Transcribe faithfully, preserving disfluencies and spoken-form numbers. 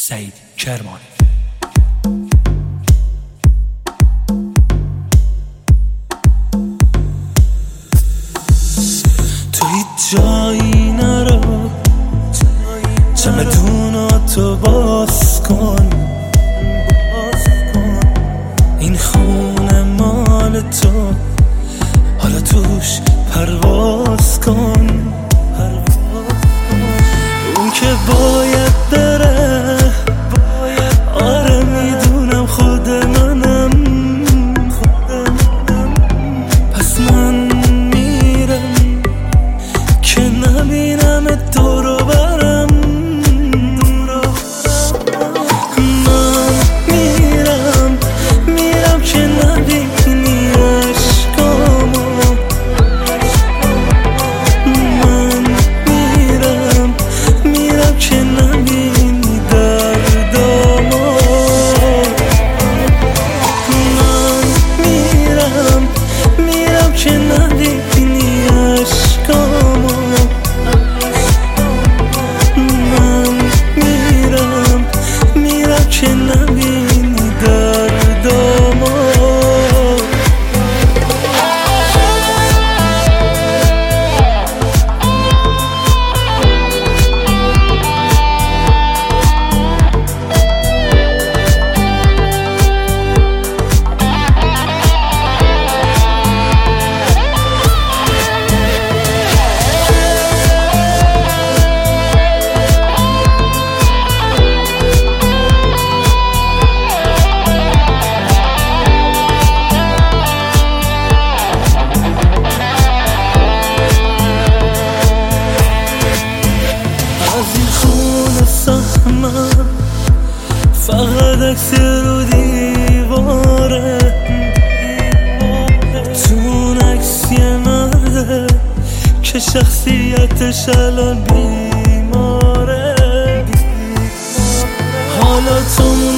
سعید کرمانی. تو هیچ جایی نرو، چمدوناتو باز کن، این خونه مال تو، حالا توش پرواز کن. اون که باید بره، آره میدونم خود منم، پس من میرم که نبینم دور و برم. من میرم میرم که نبینی عشقامو، من میرم میرم که نبینی دردامو، من میرم میرم که نبینی عشقامو، من میرم میرم که نبینی دردامو. فقط عکس رو دیواره، تو اون عکس یه مرده که شخصیتش الان بیماره. حالا تو